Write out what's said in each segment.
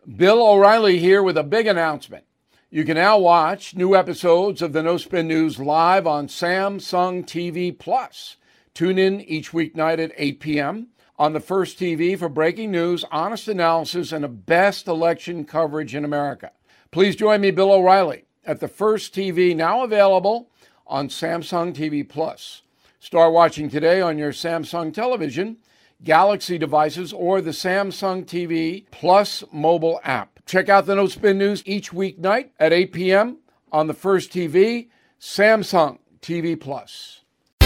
Bill O'Reilly here with a big announcement. You can now watch new episodes of the No Spin News live on Samsung TV Plus. Tune in each weeknight at 8 p.m. on the First TV for breaking news, honest analysis, and the best election coverage in America. Please join me, Bill O'Reilly, at the First TV, now available on Samsung TV Plus. Start watching today on your Samsung television, Galaxy devices, or the Samsung TV Plus mobile app. Check out the No Spin News each weeknight at 8 p.m. on the First TV, Samsung TV Plus.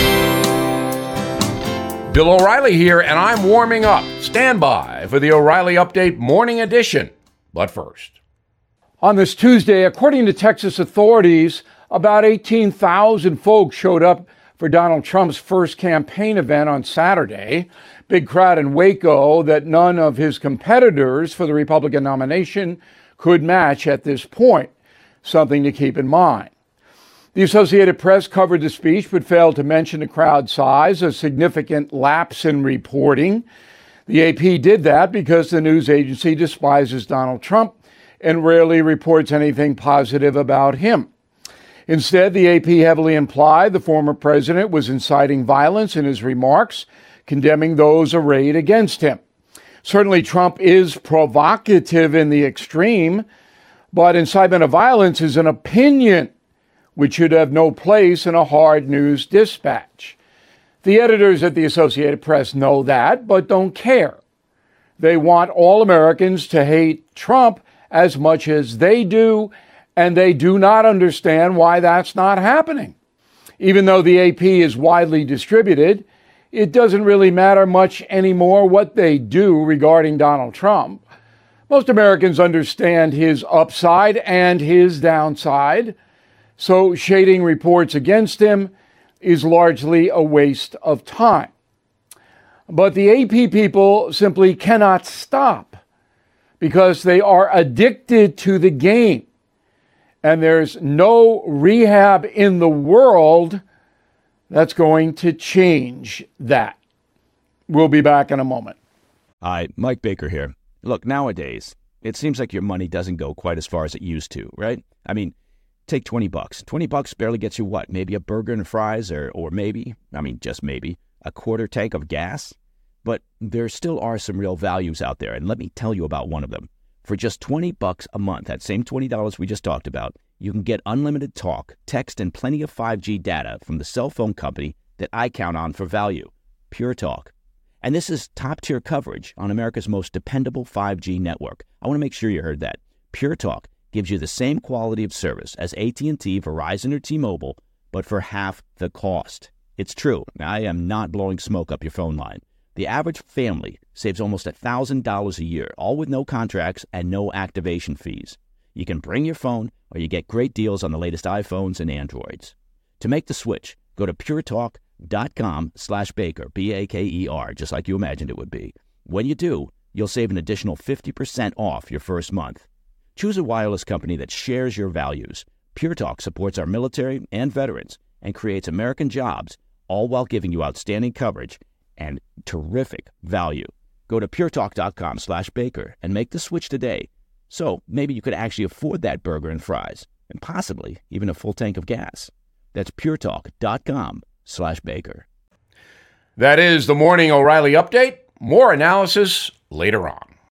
Bill O'Reilly here, and I'm warming up. Stand by for the O'Reilly Update Morning Edition. But first, on this Tuesday, according to Texas authorities, about 18,000 folks showed up for Donald Trump's first campaign event on Saturday. Big crowd in Waco that none of his competitors for the Republican nomination could match at this point. Something to keep in mind. The Associated Press covered the speech but failed to mention the crowd size, a significant lapse in reporting. The AP did that because the news agency despises Donald Trump and rarely reports anything positive about him. Instead, the AP heavily implied the former president was inciting violence in his remarks, condemning those arrayed against him. Certainly, Trump is provocative in the extreme, but incitement of violence is an opinion which should have no place in a hard news dispatch. The editors at the Associated Press know that, but don't care. They want all Americans to hate Trump as much as they do, and they do not understand why that's not happening. Even though the AP is widely distributed, it doesn't really matter much anymore what they do regarding Donald Trump. Most Americans understand his upside and his downside, so shading reports against him is largely a waste of time. But the AP people simply cannot stop because they are addicted to the game. And there's no rehab in the world that's going to change that. We'll be back in a moment. Hi, Mike Baker here. Look, nowadays, it seems like your money doesn't go quite as far as it used to, right? I mean, take $20. $20 barely gets you what? Maybe a burger and fries or maybe, just maybe, a quarter tank of gas? But there still are some real values out there, and let me tell you about one of them. For just $20 a month, that same $20 we just talked about, you can get unlimited talk, text, and plenty of 5G data from the cell phone company that I count on for value, Pure Talk. And this is top-tier coverage on America's most dependable 5G network. I want to make sure you heard that. Pure Talk gives you the same quality of service as AT&T, Verizon, or T-Mobile, but for half the cost. It's true. I am not blowing smoke up your phone line. The average family saves almost $1,000 a year, all with no contracts and no activation fees. You can bring your phone, or you get great deals on the latest iPhones and Androids. To make the switch, go to puretalk.com/Baker, B-A-K-E-R, just like you imagined it would be. When you do, you'll save an additional 50% off your first month. Choose a wireless company that shares your values. Pure Talk supports our military and veterans and creates American jobs, all while giving you outstanding coverage and terrific value. Go to puretalk.com/Baker and make the switch today. So maybe you could actually afford that burger and fries and possibly even a full tank of gas. That's puretalk.com/Baker. That is the Morning O'Reilly Update. More analysis later on.